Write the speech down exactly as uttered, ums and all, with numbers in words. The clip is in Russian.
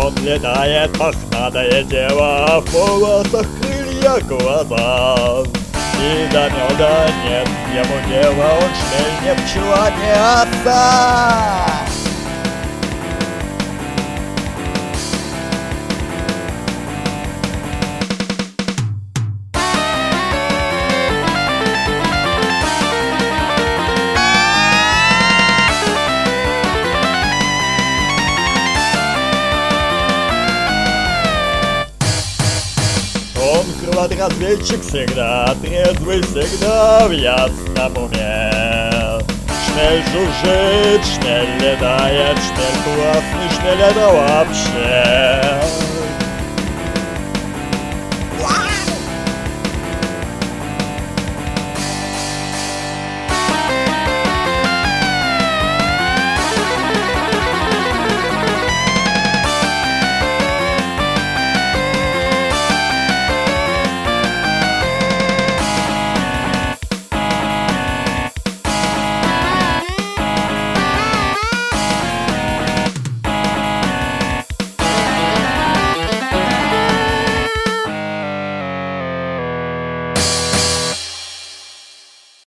Он летает, мохнатое дева, в волосах крылья, глаза. И до меда нет ему дела, он шмель, не пчела, не оса. Он крылатый разведчик всегда, трезвый всегда в ясном уме. Шмель жужжит, шмель летает, шмель классный, шмель это вообще.